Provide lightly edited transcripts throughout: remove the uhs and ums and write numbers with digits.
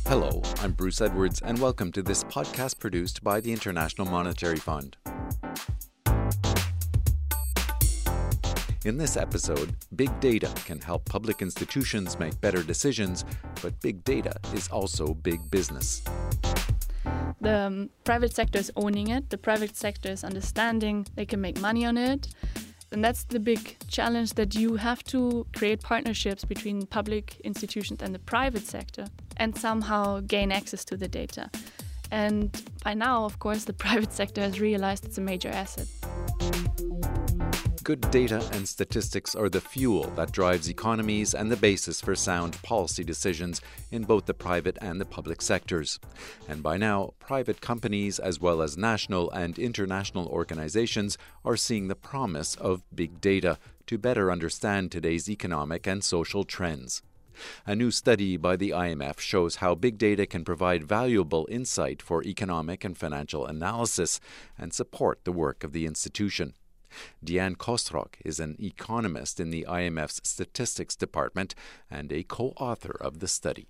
Hello, I'm Bruce Edwards, and welcome to this podcast produced by the International Monetary Fund. In this episode, big data can help public institutions make better decisions, but big data is also big business. The private sector is owning it, the private sector is understanding they can make money on it. And that's the big challenge, that you have to create partnerships between public institutions and the private sector and somehow gain access to the data. And by now, of course, the private sector has realized it's a major asset. Good data and statistics are the fuel that drives economies and the basis for sound policy decisions in both the private and the public sectors. And by now, private companies as well as national and international organizations are seeing the promise of big data to better understand today's economic and social trends. A new study by the IMF shows how big data can provide valuable insight for economic and financial analysis and support the work of the institution. Diane Kosrock is an economist in the IMF's Statistics Department and a co-author of the study.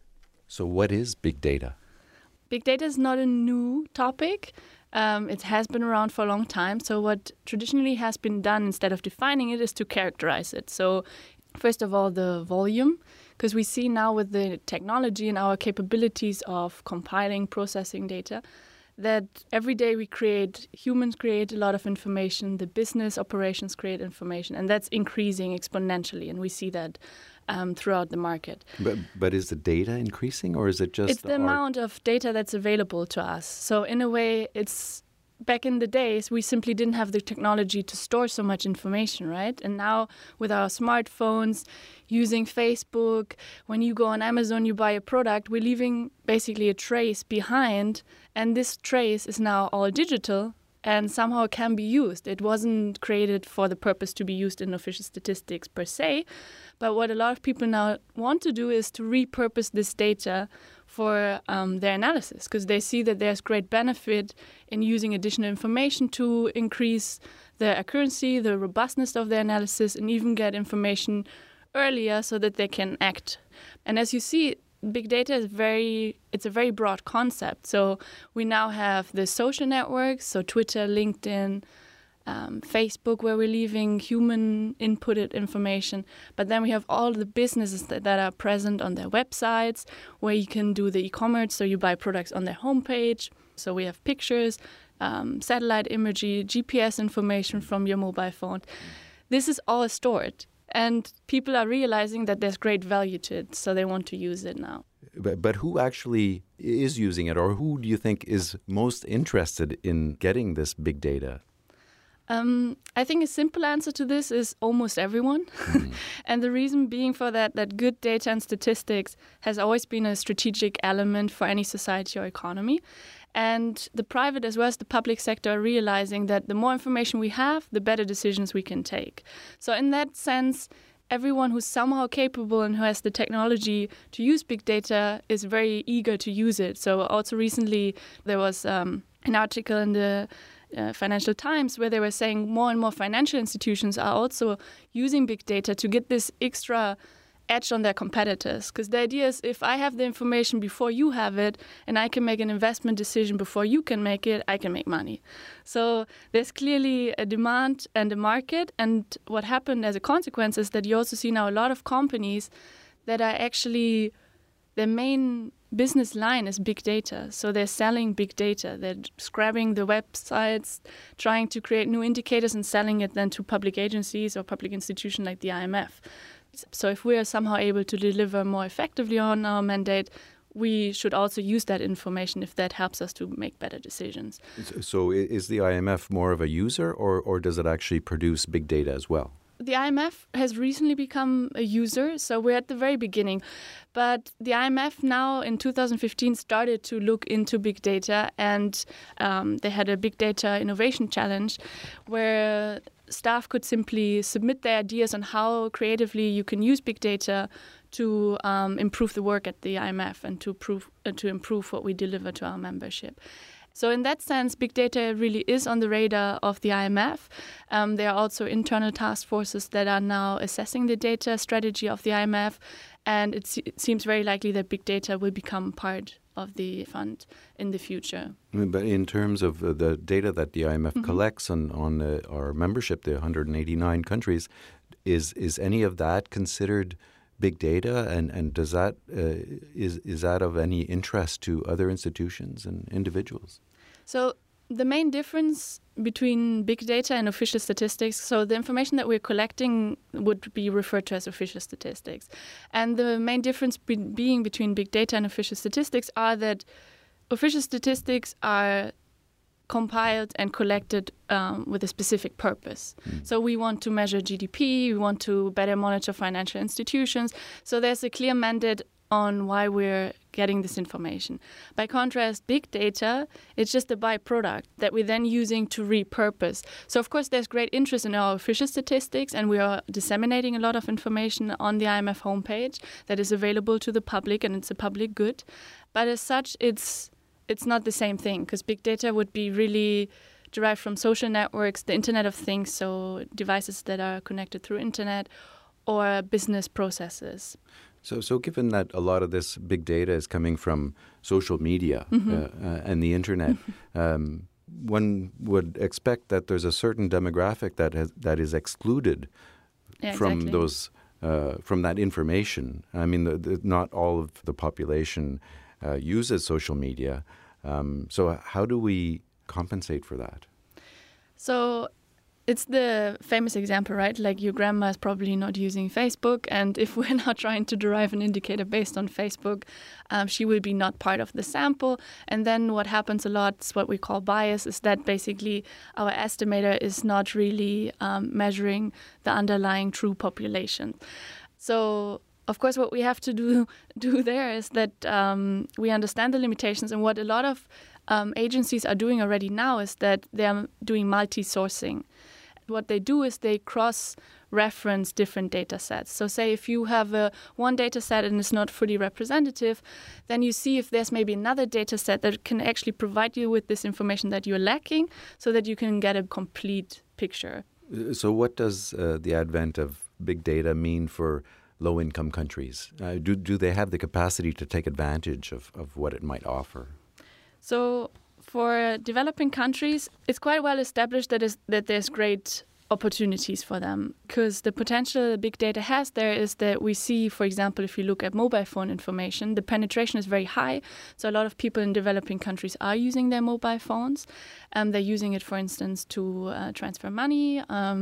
So what is big data? Big data is not a new topic. It has been around for a long time. So what traditionally has been done instead of defining it is to characterize it. So first of all, the volume, because we see now with the technology and our capabilities of compiling, processing data, that every day humans create a lot of information, the business operations create information, and that's increasing exponentially, and we see that throughout the market. But is the data increasing, or is it just... It's the amount of data that's available to us. So in a way, it's... Back in the days, we simply didn't have the technology to store so much information, right? And now with our smartphones, using Facebook, when you go on Amazon, you buy a product, we're leaving basically a trace behind. And this trace is now all digital and somehow can be used. It wasn't created for the purpose to be used in official statistics per se. But what a lot of people now want to do is to repurpose this data for their analysis, because they see that there's great benefit in using additional information to increase the accuracy, the robustness of their analysis, and even get information earlier so that they can act. And as you see, big data is it's a very broad concept. So we now have the social networks, so Twitter, LinkedIn, Facebook, where we're leaving human inputted information. But then we have all the businesses that are present on their websites, where you can do the e-commerce, so you buy products on their homepage. So we have pictures, satellite imagery, GPS information from your mobile phone. This is all stored. And people are realizing that there's great value to it, so they want to use it now. But who actually is using it, or who do you think is most interested in getting this big data? I think a simple answer to this is almost everyone. And the reason being for that good data and statistics has always been a strategic element for any society or economy. And the private as well as the public sector are realizing that the more information we have, the better decisions we can take. So in that sense, everyone who's somehow capable and who has the technology to use big data is very eager to use it. So also recently there was an article in the Financial Times where they were saying more and more financial institutions are also using big data to get this extra edge on their competitors. Because the idea is, if I have the information before you have it and I can make an investment decision before you can make it, I can make money. So there's clearly a demand and a market. And what happened as a consequence is that you also see now a lot of companies that are actually, their main business line is big data. So they're selling big data. They're scrubbing the websites, trying to create new indicators and selling it then to public agencies or public institutions like the IMF. So if we are somehow able to deliver more effectively on our mandate, we should also use that information if that helps us to make better decisions. So is the IMF more of a user, or does it actually produce big data as well? The IMF has recently become a user, so we're at the very beginning. But the IMF now in 2015 started to look into big data, and they had a big data innovation challenge where staff could simply submit their ideas on how creatively you can use big data to improve the work at the IMF and to improve what we deliver to our membership. So in that sense, big data really is on the radar of the IMF. There are also internal task forces that are now assessing the data strategy of the IMF. And it seems very likely that big data will become part of the fund in the future. But in terms of the data that the IMF collects on our membership, the 189 countries, is any of that considered big data? And does that is that of any interest to other institutions and individuals? So the main difference between big data and official statistics, so the information that we're collecting would be referred to as official statistics. And the main difference being between big data and official statistics are that official statistics are compiled and collected with a specific purpose. So we want to measure GDP, we want to better monitor financial institutions. So there's a clear mandate on why we're getting this information. By contrast, big data, it's just a byproduct that we're then using to repurpose. So of course there's great interest in our official statistics, and we are disseminating a lot of information on the IMF homepage that is available to the public, and it's a public good. But as such, it's not the same thing, because big data would be really derived from social networks, the Internet of Things, so devices that are connected through internet, or business processes. So given that a lot of this big data is coming from social media and the internet, one would expect that there's a certain demographic that is excluded from those from that information. I mean, not all of the population uses social media. So how do we compensate for that? So it's the famous example, right? Like your grandma is probably not using Facebook, and if we're now trying to derive an indicator based on Facebook, she will be not part of the sample. And then what happens a lot is what we call bias, is that basically our estimator is not really measuring the underlying true population. So of course, what we have to do there is that we understand the limitations, and what a lot of agencies are doing already now is that they are doing multi-sourcing. What they do is they cross-reference different data sets. So say if you have one data set and it's not fully representative, then you see if there's maybe another data set that can actually provide you with this information that you're lacking, so that you can get a complete picture. So what does the advent of big data mean for low-income countries? Do they have the capacity to take advantage of what it might offer? So for developing countries, it's quite well established that there's great opportunities for them, because the potential big data has there is that we see, for example, if you look at mobile phone information, the penetration is very high. So a lot of people in developing countries are using their mobile phones. They're using it, for instance, to transfer money.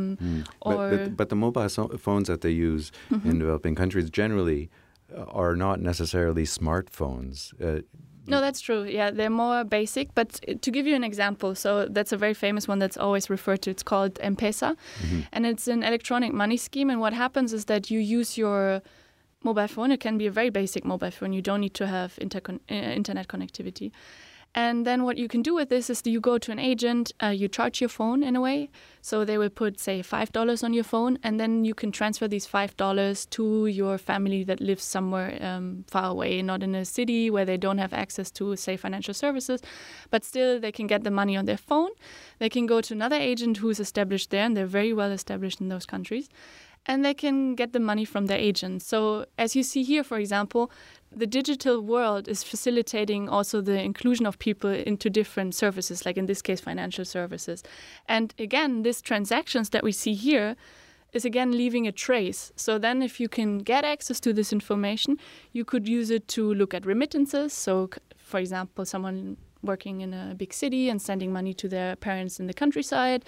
But the mobile phones that they use in developing countries generally are not necessarily smartphones. No, that's true. Yeah, they're more basic. But to give you an example, so that's a very famous one that's always referred to. It's called M-Pesa. And it's an electronic money scheme. And what happens is that you use your mobile phone. It can be a very basic mobile phone. You don't need to have internet connectivity. And then what you can do with this is that you go to an agent, you charge your phone in a way. So they will put, say, $5 on your phone, and then you can transfer these $5 to your family that lives somewhere far away, not in a city where they don't have access to, say, financial services. But still, they can get the money on their phone. They can go to another agent who's established there, and they're very well established in those countries. And they can get the money from their agent. So as you see here, for example, the digital world is facilitating also the inclusion of people into different services, like in this case, financial services. And again, these transactions that we see here is again leaving a trace. So then if you can get access to this information, you could use it to look at remittances. So for example, someone working in a big city and sending money to their parents in the countryside,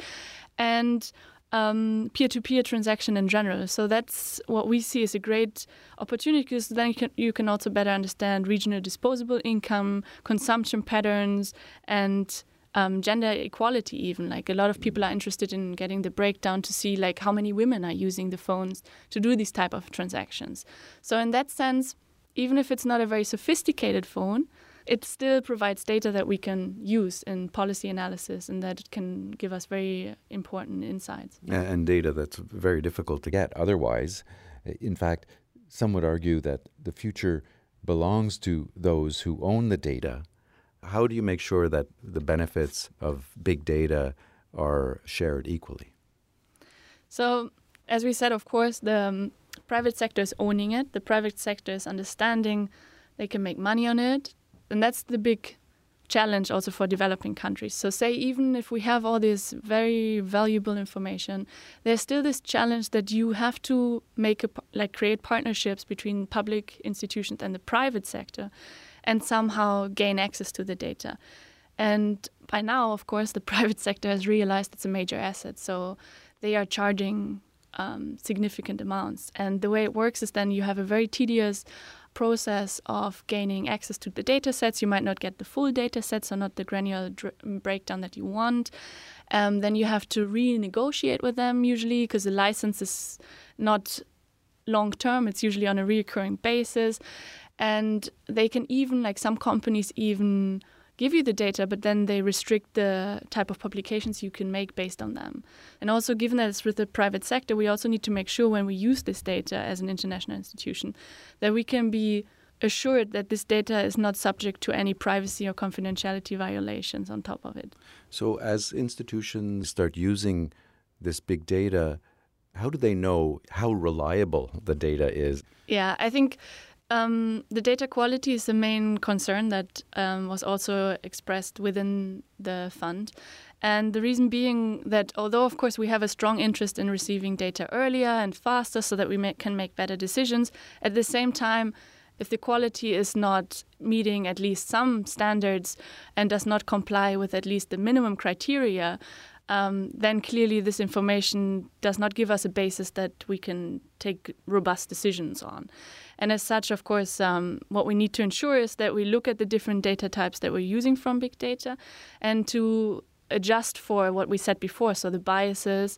and peer-to-peer transaction in general. So that's what we see as a great opportunity, because then you can also better understand regional disposable income, consumption patterns, and gender equality even. Like a lot of people are interested in getting the breakdown to see like how many women are using the phones to do these type of transactions. So in that sense, even if it's not a very sophisticated phone, it still provides data that we can use in policy analysis, and that it can give us very important insights. And data that's very difficult to get otherwise. In fact, some would argue that the future belongs to those who own the data How do you make sure that the benefits of big data are shared equally? So, as we said, of course, the private sector is owning it. The private sector is understanding they can make money on it. And that's the big challenge also for developing countries. So say even if we have all this very valuable information, there's still this challenge that you have to create partnerships between public institutions and the private sector and somehow gain access to the data. And by now, of course, the private sector has realized it's a major asset. So they are charging significant amounts. And the way it works is then you have a very tedious process of gaining access to the data sets. You might not get the full data sets or not the granular breakdown that you want. Then you have to renegotiate with them usually because the license is not long term. It's usually on a recurring basis. And they can even, like some companies even give you the data, but then they restrict the type of publications you can make based on them. And also, given that it's with the private sector, we also need to make sure when we use this data as an international institution that we can be assured that this data is not subject to any privacy or confidentiality violations on top of it. So as institutions start using this big data, how do they know how reliable the data is? Yeah, I think the data quality is the main concern that was also expressed within the fund. And the reason being that although, of course, we have a strong interest in receiving data earlier and faster so that we can make better decisions, at the same time, if the quality is not meeting at least some standards and does not comply with at least the minimum criteria, then clearly this information does not give us a basis that we can take robust decisions on. And as such, of course, what we need to ensure is that we look at the different data types that we're using from big data and to adjust for what we said before, so the biases,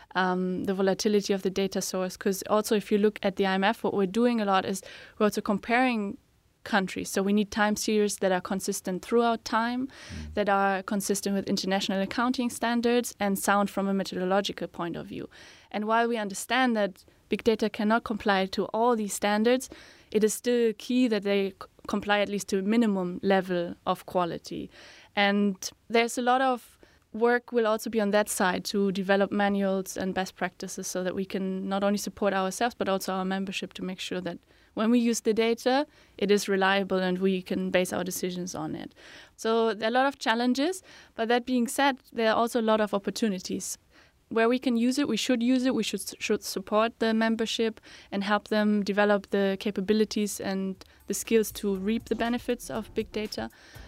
the volatility of the data source. Because also if you look at the IMF, what we're doing a lot is we're also comparing countries. So we need time series that are consistent throughout time, that are consistent with international accounting standards and sound from a methodological point of view. And while we understand that big data cannot comply to all these standards, it is still key that they comply at least to a minimum level of quality. And there's a lot of work will also be on that side to develop manuals and best practices so that we can not only support ourselves but also our membership to make sure that when we use the data, it is reliable and we can base our decisions on it. So there are a lot of challenges, but that being said, there are also a lot of opportunities. Where we can use it, we should use it. We should support the membership and help them develop the capabilities and the skills to reap the benefits of big data.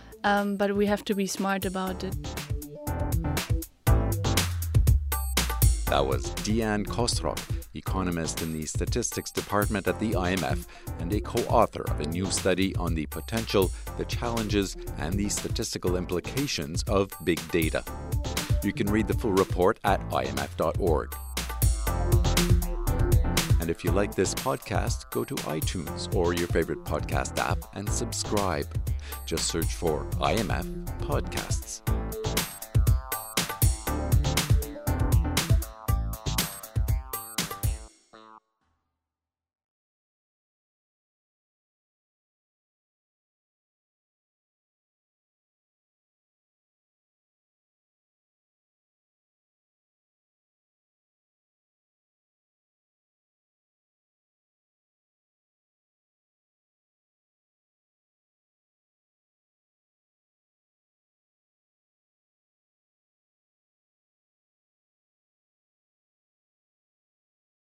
But we have to be smart about it. That was Deanne Kosrock, economist in the statistics department at the IMF and a co-author of a new study on the potential, the challenges, and the statistical implications of big data. You can read the full report at imf.org. And if you like this podcast, go to iTunes or your favorite podcast app and subscribe. Just search for IMF Podcasts.